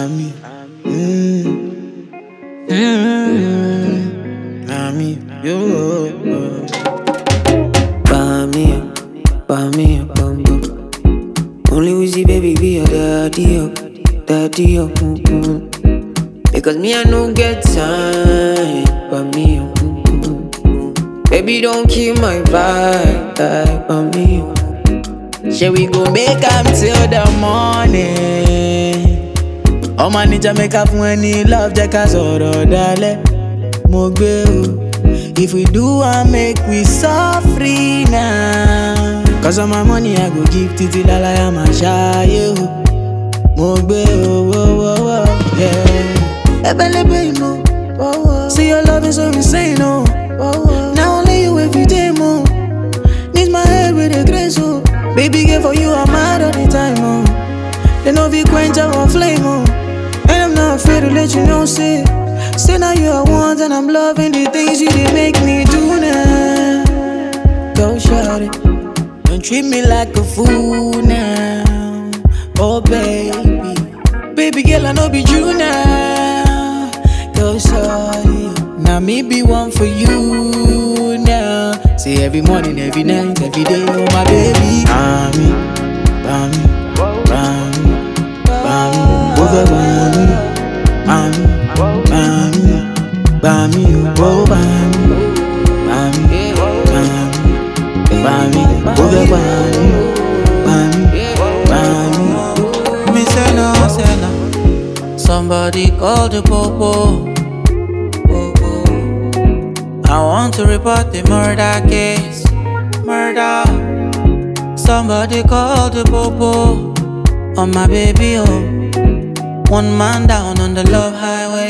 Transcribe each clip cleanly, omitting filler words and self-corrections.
Ami. Ami. Yo. Bami, bam. Only Wizzy baby be your daddy up. Because me I no get time. Bami, baby don't kill my vibe. Bami, shall we go make am till the morning? Oh man, need Jamaica fún any love, jẹ́ ká sọ̀rọ̀ dalẹ̀. Mo gbé o. If we do and make we free now. Cause all my money I go give titi lalaya ma ṣayé o. Mo gbé o, yeah. Ebelebe imo, see your love is so insane, oh. Now only you every day, mo. Need my head with a grace, oh. Baby girl for you I'm mad all the time, oh. They know we quench our flame, oh. And I'm not afraid to let you know, say now you are one and I'm loving the things you did make me do now. Go shout it. Don't treat me like a fool now. Oh baby. Baby girl I know be you now. Go shout it. Now me be one for you now. Say every morning, every night, every day, oh my baby. Bami. Over Bami. Bami, oh Bami, over Bami. Me say no. Somebody call the popo. I want to report the murder case. Murder. Somebody call the popo. On my baby, oh. One man down on the love highway.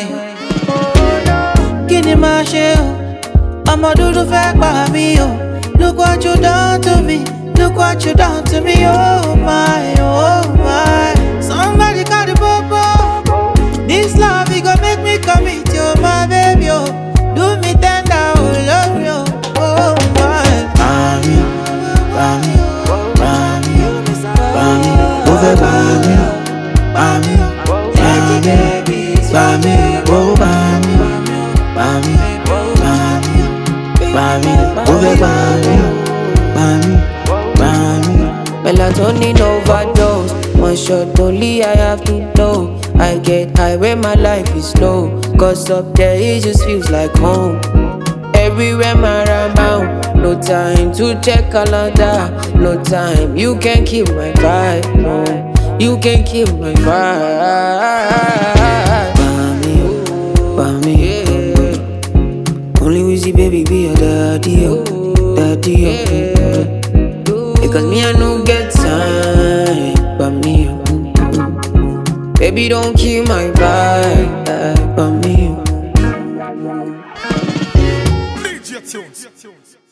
Kini ma ṣe o, ọmọ dúdú fẹ́ pa mí o. Look what you done to me, look what you done to me, oh my. Somebody call the popo. This love, it gon' make me commit, oh my baby, oh. Do me tender, oh love you, oh my. Bami, over Bami, oh Bami, over Bami. Melatonin overdose. One shot only I have to blow. I get high when my life is slow. Cause up there it just feels like home. Everywhere my around. No time to check calendar. No time, you can kill my vibe. No, you can kill my vibe. Bami. Only Wizzy baby be your daddy up. Because me I no get time. Bami, baby don't kill my vibe. Bami. DJ Tunes.